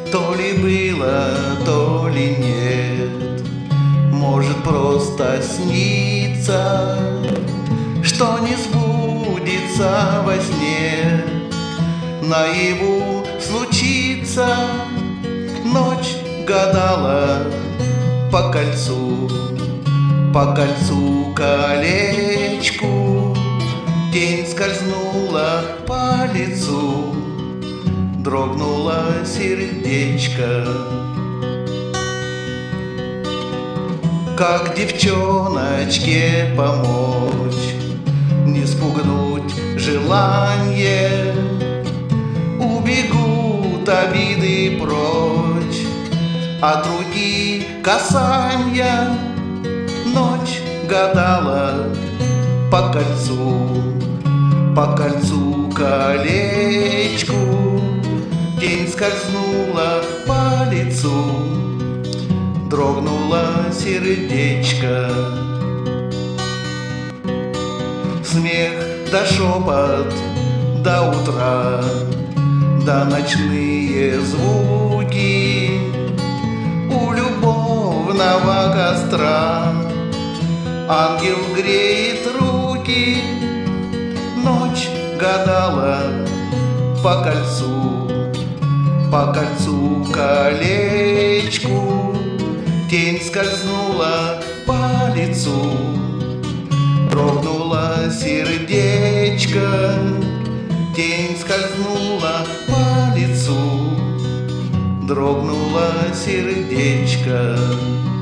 То ли было, то ли нет, может, просто снится, что не сбудется во сне, наяву случится. Ночь гадала по кольцу колечку, тень скользнула по лицу, дрогнуло сердечко. Как девчоночке помочь, не спугнуть желанье? Убегут обиды прочь от руки касанья. Ночь гадала по кольцу колечку, тень скользнула по лицу, дрогнуло сердечко. Смех да шепот до утра, да ночные звуки у любовного костра. Ангел греет руки. Ночь гадала по кольцу колечку, тень скользнула по лицу, дрогнуло сердечко. Тень скользнула по лицу, дрогнуло сердечко.